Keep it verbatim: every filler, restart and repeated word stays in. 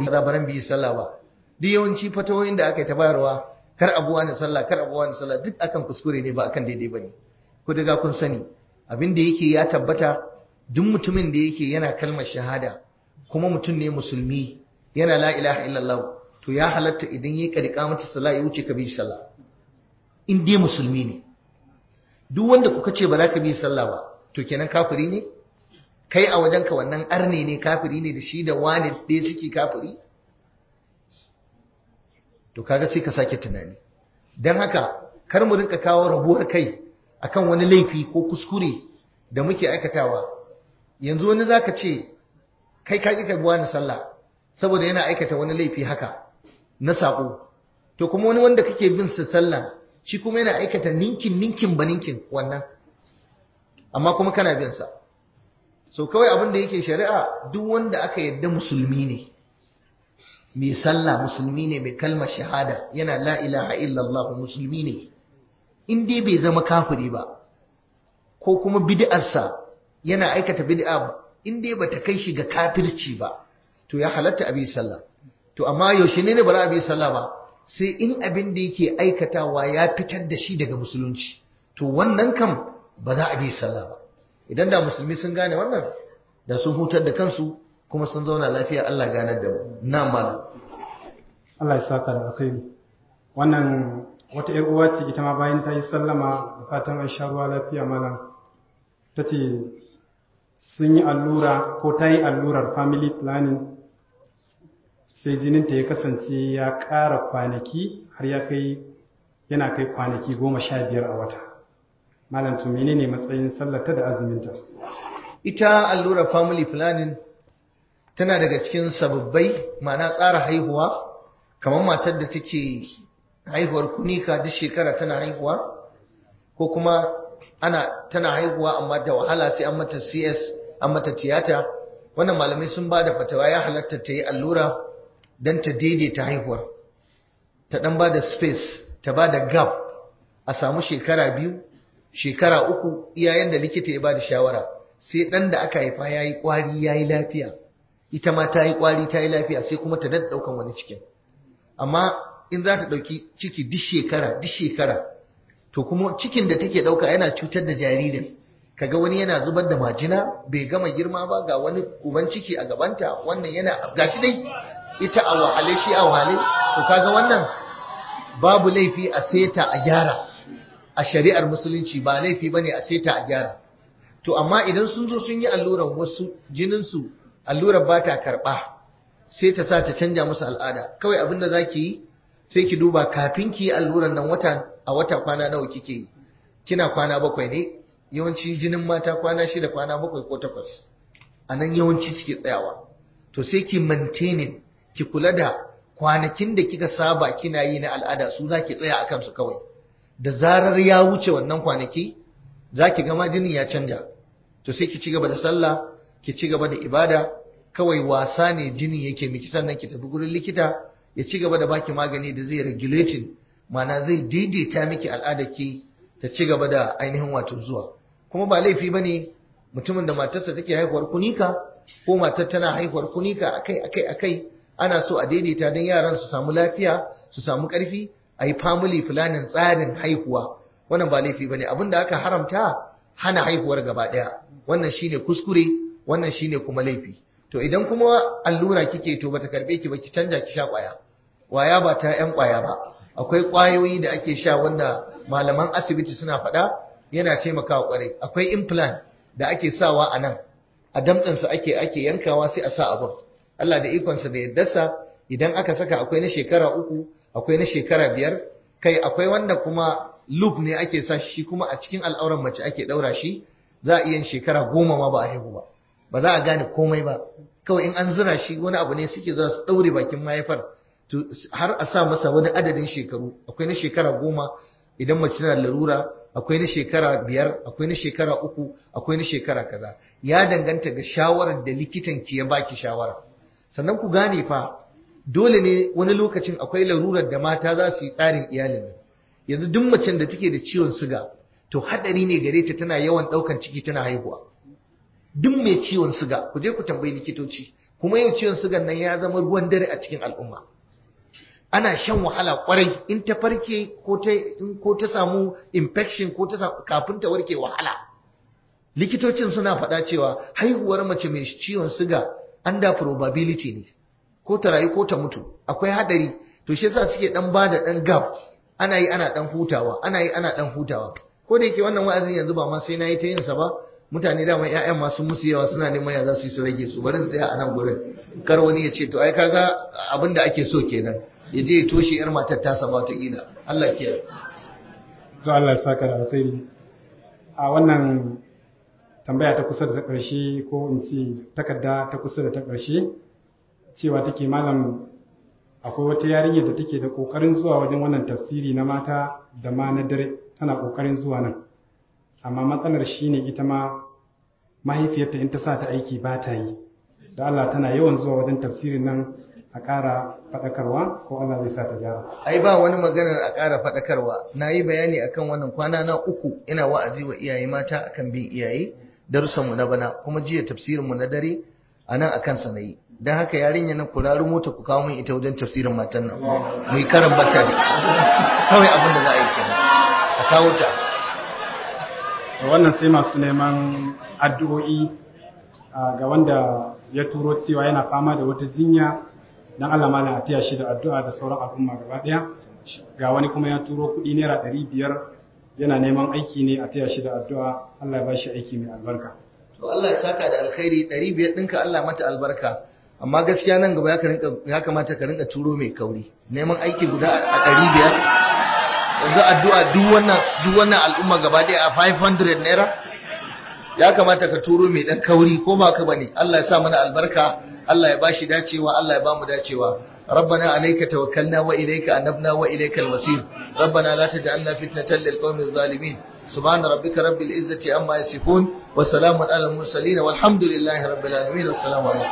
kafiri za baran bi sallah ba. Duk yawanci fatawoyin da aka yi ta bayarwa kar abuwa na sallah kar abuwa na sallah duk akan kuskure ne ba akan daidai bane. Ku daga kun sani abin da yake ya tabbata duk mutumin da yake yana kalmar shahada kuma mutum ne musulmi yana la ilaha illallah to ya halatta idan yayi karika mata sallah ya wuce ka bi sallah in dai musulmi ne. Duk wanda kuka ce ba za ka bi sallah ba to kenan kafiri ne kai a wajenka wannan arne ne kafiri ne da shi da wani dai suke kafiri to kaga sai ka sake tunani. Dan haka kar mu rinka kawo rabuwar kai akan wani laifi ko kuskure da muke aikatawa. Yanzu wani zaka ce kai ka kika buwa na sallah saboda yana aikata wani laifi haka na sako, to kuma wani wanda kake bin sa sallah shi kuma yana aikata ninkin ninkin baninkin wannan amma kuma kana bin sa. So kawai abin da yake shari'a duk wanda aka yadda musulmi ne mai sallah musulmi ne mai kalmar shahada yana la ilaha illallah musulmi ne in dai bai zama kafiri ba ko kuma bid'arsa yana aikata bid'a ba in dai bata kai shi ga kafirci ba to ya halatta abi sallah. To amma yaushe ne ne bara abi sallah ba sai in abin da yake aikatawa ya fitar da shi daga musulunci to wannan kam ba za a bi sallah ba. Idan da musulmi sun gane wannan da sun hutar da kansu kuma sun zauna lafiya. Allah ganar da mu. Na malam Allah ya saka da alkhairi. Wannan wata ƴar uwa ce ita ma bayan ta yi sallama da fatan an sha ruwa lafiya malam tace sun yi allura ko ta yi allurar family planning sai jininta ya kasance ya ƙara kwanaki har ya kai yana kai kwanaki goma sha biyar a wata. Malam to menene matsayin sallata da azuminta? Ita allurar family planning tana daga cikin sababbai ma'ana tsara haihuwa kamar matar da take haihuwar kunika duk shekara tana haihuwa ko kuma ana tana haihuwa amma da wahala sai an mata C S an mata tiyata. Wannan malamai sun ba da fatawa ya halatta ta yi allura don ta daidaita haihuwar ta dan ba da space ta ba da gap a samu shekara biyu shekara uku iyayen da likita ya ba da shawara sai dan da aka haifa yayi kwari yayi lafiya ita ma ta yi kwari ta yi lafiya sai kuma ta dadda daukan wani cikin. Amma in za ta dauki ciki duk shekara duk shekara to kuma cikin da take dauka yana cutar da jaririn. Kaga wani yana zubar da majina bai gama girma ba ga wani uban ciki a gabanta wannan yana gashi dai ita a wahale shi a wahale to kaga wannan babu laifi a seta a gyara a shari'ar musulunci ba laifi bane a seta a gyara. To amma idan sun zo sun yi alluran wasu jinin su allurar ba ta karba sai ta sa ta canja musu al'ada. Kawai abin da zaki yi sai ki duba kafin ki yi alluran nan wata a wata kwana nawa kike yi. Kina kwana bakwai ne yawanci jinin mata kwana shida kwana bakwai ko takwas a nan yawanci suke tsayawa. To sai ki maintaining ki kula da kwanakin da kika saba kina yi na al'ada su zaki tsaya akan su kawai. Da zarar ya wuce wannan kwanaki zaki ga ma jinin ya canja to sai ki ci gaba da sallah ki ci gaba da ibada kawai wasa ne jini yake miki sannan ki tafi gurin likita ya ci gaba da baki magani da zai regulating ma'ana zai daidaita miki al'adarki ta ci gaba da ainihin wato zuwa. Kuma ba laifi bane mutumin da matarsa take haihuwar kunika ko matar tana haihuwar kunika akai akai akai ana so a daidaita don yaran su samu lafiya su samu karfi a yi family planning tsarin haihuwa. Wannan ba laifi bane abinda aka haramta hana haihuwar gaba daya wannan shine kuskure wannan shine kuma laifi. To idan kuma allura kike to bata karbe ki ba ki canja ki sha kwaya. Kwaya ba ta yan kwaya ba. Akwai kwayoyi da ake sha wanda malaman asibiti suna faɗa yana taimakawa kwarai. Akwai implant da ake sawa a nan a damtsan su ake ake yankawa sai a sa abun. Allah da ikon sa da yaddarsa idan aka saka akwai na shekara uku akwai na shekara biyar kai akwai wanda kuma loop ne ake sa shi kuma a cikin al'auran mace ake daura shi za a iya shekara goma ma ba a haihu ba. Ba za a gane komai ba kawai in an zura shi wani abu ne suke za su daure bakin mahaifar har a sa masa wani adadin shekaru. Akwai na shekara goma idan mace tana larura akwai na shekara biyar akwai na shekara uku akwai na shekara kaza ya danganta ga shawarar da likitan ki ya baki shawara. Sannan ku gane fa dole ne wani lokacin akwai larurar da mata za su yi tsarin iyalin nan. Yanzu duk macen da take da ciwon suga to hadari ne gare ta tana yawan daukan ciki tana haihuwa. Duk mai ciwon suga ku je ku tambayi likitoci kuma yau ciwon sugan nan ya zama ruwan dare a cikin al'umma. Ana shan wahala kwarai in ta farke ko ta in ko ta samu infection ko ta kafin ta warke wahala. Likitocin suna faɗa cewa haihuwar mace mai ciwon suga under probability ne, ko ta rayu ko ta mutu, akwai hadari. To shi yasa suke dan bada dan gap, ana yi ana dan hutawa, ana yi ana dan hutawa. Ko da yake wannan wa'azin yanzu ba ma sai na yi ta yin sa ba, mutane da mai ƴaƴan masu musu yawa suna neman ya za su yi su rage su, bari su tsaya a nan gurin. Kar wani ya ce to ai kaga abin da ake so kenan, ya je ya toshe yar matar tasa ba ta kila. Allah ke. To Allah ya saka da alheri. A wannan tambaya ta kusa da ta ƙarshe, ko in ce takarda ta kusa da ta ƙarshe, cewa take malam akwai wata yarinya da take da ƙoƙarin zuwa wajen wannan tafsiri na mata da ma na dare, tana ƙoƙarin zuwa nan, amma matsalar shine ita ma mahaifiyarta in ta sa ta aiki ba ta yi. Da Allah tana yawan zuwa wajen tafsirin nan a ƙara faɗakarwa, ko Allah zai sa ta gyara. Ai ba wani maganar a ƙara faɗakarwa, na yi bayani akan wannan kwana na uku ina wa'azi wa iyaye mata akan bin iyaye, darussanmu na bana, kuma jiya tafsirinmu na dare a nan akan sa na yi. Don haka yarinya nan kula mota ku kawo min ita wajen tafsirin matan nan, mu yi karan bata da kawai abin da za a yi kenan, a kawo ta. Wannan sai masu neman addu'o'i ga wanda ya turo cewa yana fama da wata jinya, dan Allah malam a taya shi da addu'a da sauran al'umma gaba daya. Ga wani kuma ya turo kuɗi naira ɗari biyar yana neman aiki ne a taya shi da addu'a, Allah ya ba shi aiki mai albarka. To Allah ya saka da alkhairi, ɗari biyar ɗinka Allah mata albarka, amma gaskiya nan gaba ya kamata ka rinka turo mai kauri. Neman aiki guda a ɗari biyar, yanzu addu'a duk wannan duk wannan al'umma gaba ɗaya a five hundred naira, ya kamata ka turo mai ɗan kauri, ko ba ka bane. Allah ya sa mana albarka, Allah ya bashi dacewa, Allah ya ba mu dacewa. ربنا عليك توكلنا وإليك أنبنا وإليك المصير ربنا لا تجعلنا فتنة للقوم الظالمين سبحان ربك رب العزة عما يصفون وسلام على المرسلين والحمد لله رب العالمين والسلام عليكم.